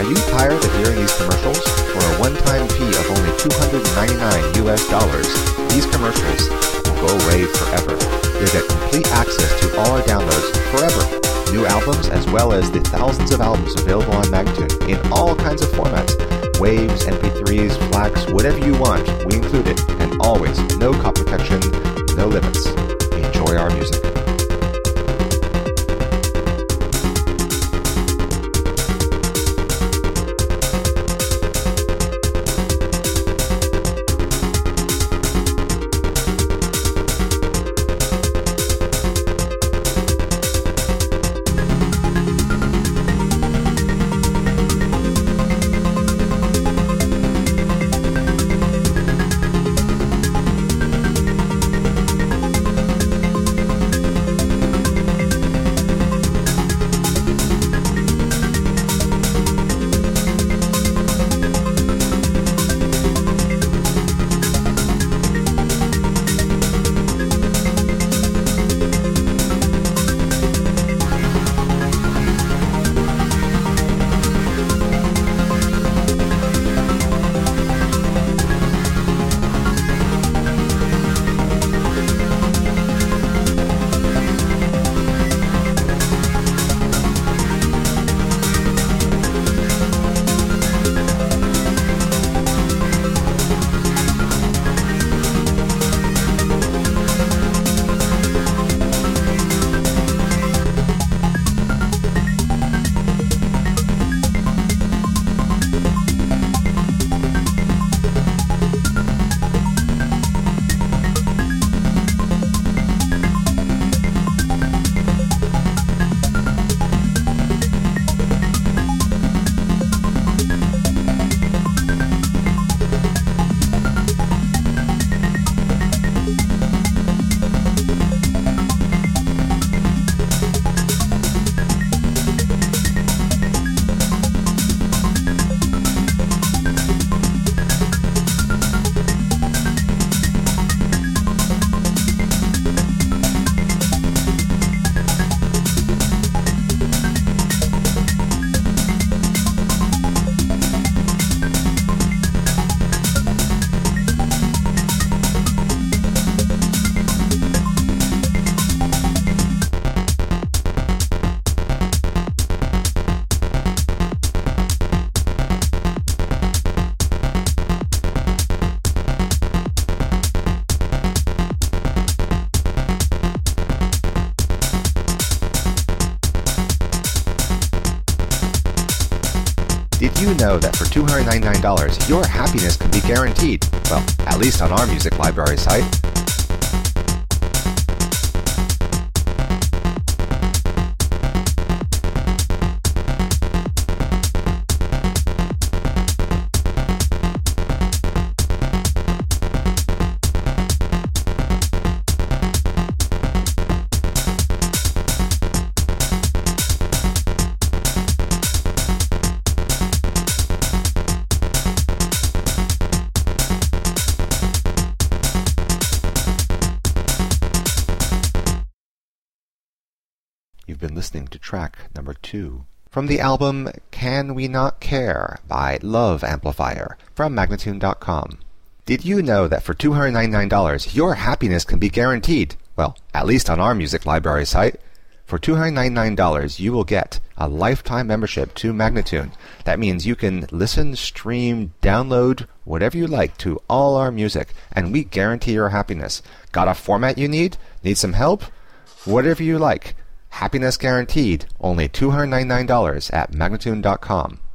Are you tired of hearing these commercials? For a one-time fee of only $299, these commercials will go away forever. You'll get complete access to all our downloads forever. New albums as well as the thousands of albums available on Magnatune in all kinds of formats. Waves, MP3s, FLACs, whatever you want, we include it. And always, no copy protection, no limits. Enjoy our music. Did you know that for $299, your happiness can be guaranteed? Well, at least on our music library site. You've been listening to track number 2 from the album Can We Not Care by Love Amplifier from Magnatune.com. Did you know that for $299, your happiness can be guaranteed? Well, at least on our music library site. For $299, you will get a lifetime membership to Magnatune. That means you can listen, stream, download, whatever you like to all our music, and we guarantee your happiness. Got a format you need? Need some help? Whatever you like. Happiness guaranteed. Only $299 at Magnatune.com.